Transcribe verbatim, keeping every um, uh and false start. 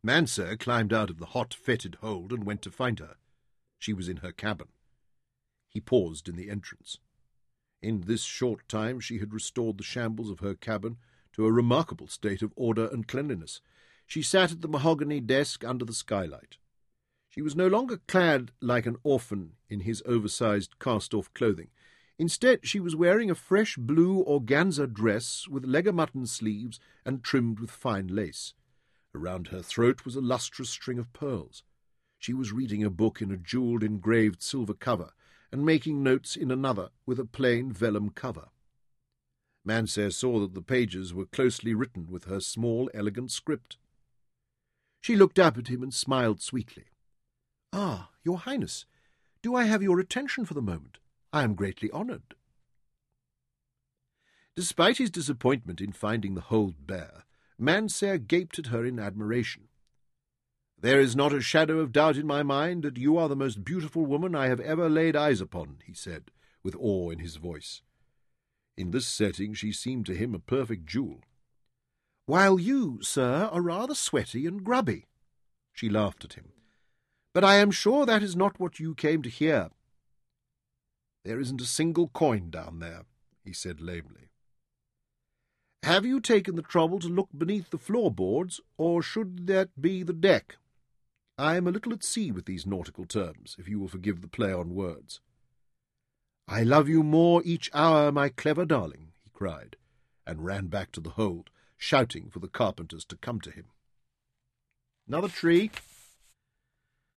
Manser climbed out of the hot, fetid hold and went to find her. She was in her cabin. He paused in the entrance. In this short time she had restored the shambles of her cabin to a remarkable state of order and cleanliness. She sat at the mahogany desk under the skylight. She was no longer clad like an orphan in his oversized cast-off clothing. Instead, she was wearing a fresh blue organza dress with leg-o-mutton sleeves and trimmed with fine lace. Around her throat was a lustrous string of pearls. She was reading a book in a jewelled engraved silver cover and making notes in another with a plain vellum cover. Manser saw that the pages were closely written with her small, elegant script. She looked up at him and smiled sweetly. "Ah, Your Highness, do I have your attention for the moment? I am greatly honoured." Despite his disappointment in finding the hold bare, Manser gaped at her in admiration. "There is not a shadow of doubt in my mind that you are the most beautiful woman I have ever laid eyes upon," he said, with awe in his voice. In this setting she seemed to him a perfect jewel. "While you, sir, are rather sweaty and grubby." She laughed at him. "But I am sure that is not what you came to hear." "There isn't a single coin down there," he said lamely. "Have you taken the trouble to look beneath the floorboards, or should that be the deck? I am a little at sea with these nautical terms, if you will forgive the play on words." "I love you more each hour, my clever darling," he cried, and ran back to the hold, shouting for the carpenters to come to him. "Another tree?"